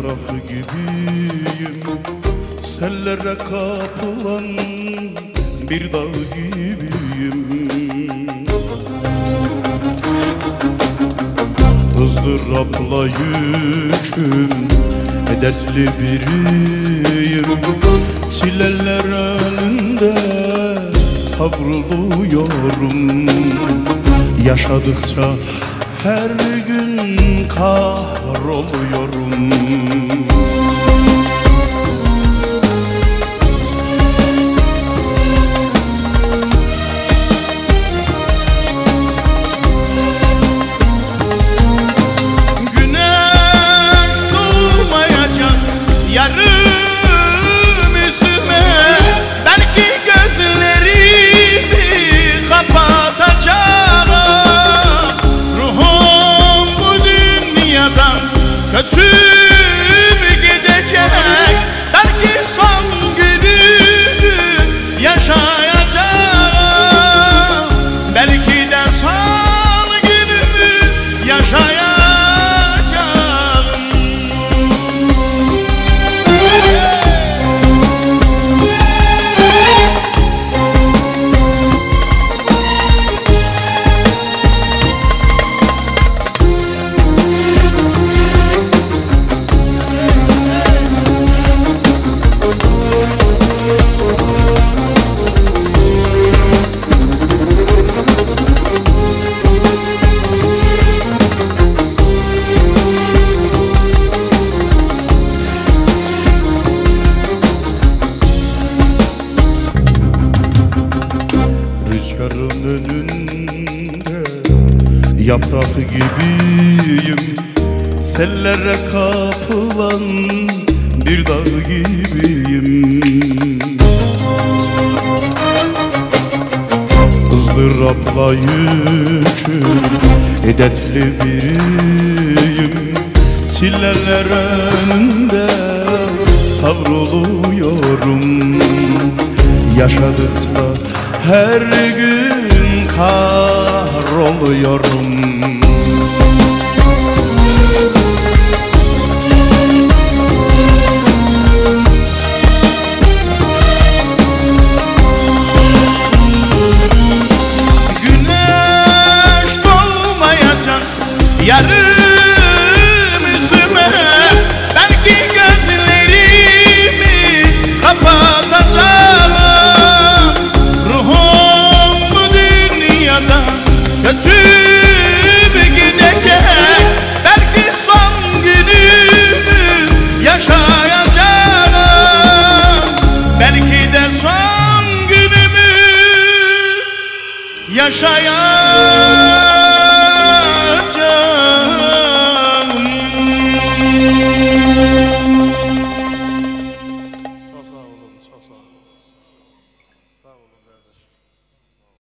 Yaprak gibiyim, sellere kapılan bir dağ gibiyim. ızdırapla yüküm, dertli biriyim. Çileler önünde savruluyorum. Yaşadıkça her gün kahroluyorum. Güneş doğmayacak yarım yüzüme, belki gözlerimi kapatacağım. Ruhum bu dünyadan göçüp gidecek, belki son günümü yaşayacağım. Belki de son günümü yaşayacağım. Rüzgarın önünde yaprak gibiyim, sellere kapılan bir dağ gibiyim. ızdırapla yüküm, dertli biriyim. Çileler önünde savruluyorum. Yaşadıkça her gün kahroluyorum. Güneş doğmayacak yarım yüzüme, belki gözlerimi kapatacağım. Ruhum bu dünyada göçüp gidecek, belki son günümü yaşayacağım. Belki de son günümü yaşayacağım. Sağ olun, çok sağ olun. Sağ olun kardeşim.